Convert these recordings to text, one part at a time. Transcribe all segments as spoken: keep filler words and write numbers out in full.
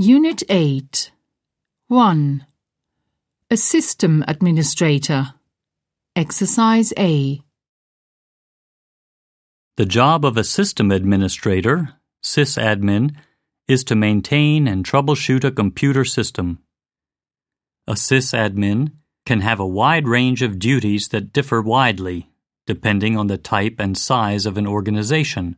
Unit eight. one. A system administrator. Exercise A. The job of a system administrator, sysadmin, is to maintain and troubleshoot a computer system. A sysadmin can have a wide range of duties that differ widely, depending on the type and size of an organization.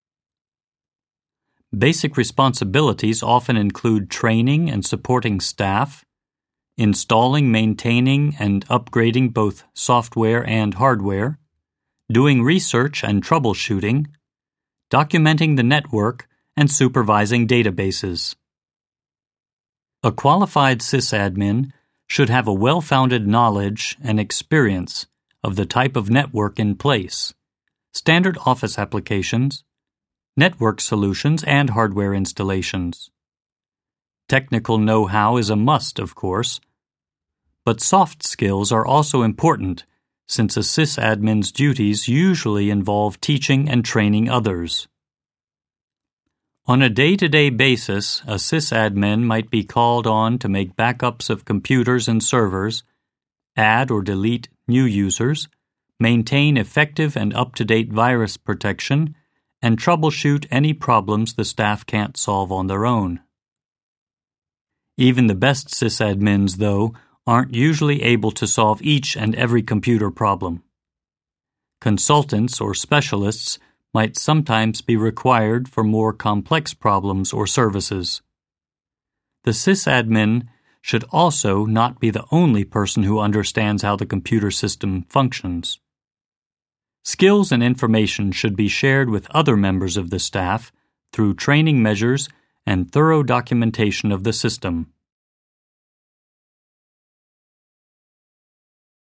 Basic responsibilities often include training and supporting staff, installing, maintaining, and upgrading both software and hardware, doing research and troubleshooting, documenting the network, and supervising databases. A qualified sysadmin should have a well-founded knowledge and experience of the type of network in place, standard office applications, network solutions, and hardware installations. Technical know-how is a must, of course, but soft skills are also important since a sysadmin's duties usually involve teaching and training others. On a day-to-day basis, a sysadmin might be called on to make backups of computers and servers, add or delete new users, maintain effective and up-to-date virus protection, and troubleshoot any problems the staff can't solve on their own. Even the best sysadmins, though, aren't usually able to solve each and every computer problem. Consultants or specialists might sometimes be required for more complex problems or services. The sysadmin should also not be the only person who understands how the computer system functions. Skills and information should be shared with other members of the staff through training measures and thorough documentation of the system.